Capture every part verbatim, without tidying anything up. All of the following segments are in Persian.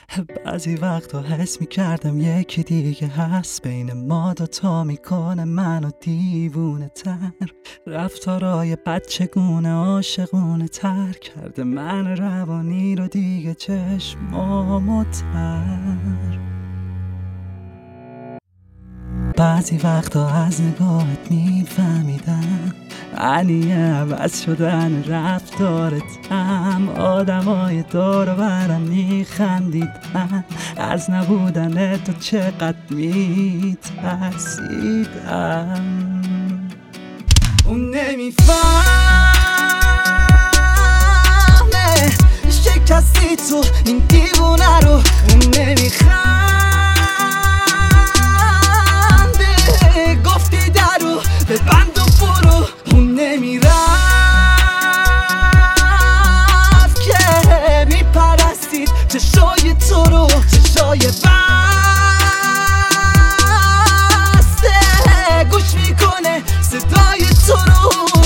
بعضی وقتا حس میکردم یکی دیگه هست بین ما دوتا، میکنه منو دیوونه تر. رفتارای بچگونه عاشقونه تر کرده من روانی رو دیگه چشمامو تر. بعضی وقتا از نگاهت میفهمیدم معنی عوض شدن رفتارتم. آدمای دور و برم میخندیدن از نبودن تو چقدر میترسیدم. اون نمیفهمه شکستی تو این دیوونه رو، اون نمیخنده گفتی درو به بند و برو، اون نمیرفت که میپرستید چشای تو رو، چشای بسته گوش میکنه صدای تو رو.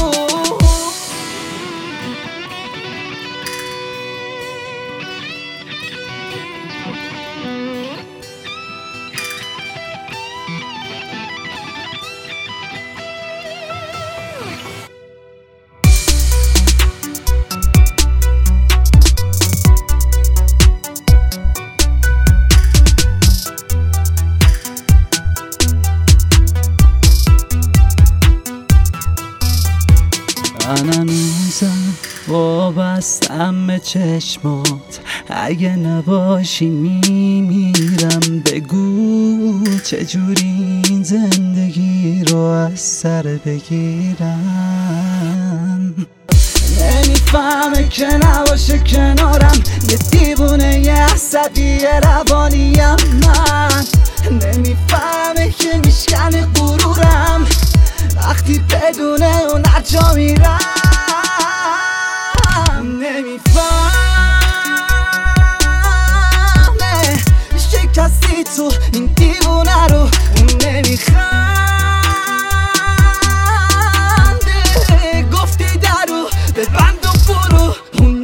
من هنوزم وابستم به چشمات، اگه نباشی میمیرم. بگو چجوری این زندگی رو از سر بگیرم. نمیفهمه که نباشه کنارم، یه دیوونه یه عصبی روانیم. من نمیفهمه که میشکنه غرورم وقتی بدون اون هر جا میرم. نمیفهمه شکستی تو این دیوونه رو، اون نمیخنده گفتی درو به بند و برو، اون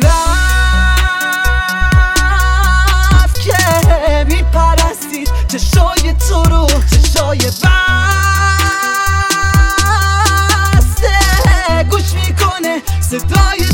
نمیرفت که میپرستید چشای تو رو، چشای بسته گوش میکنه صدای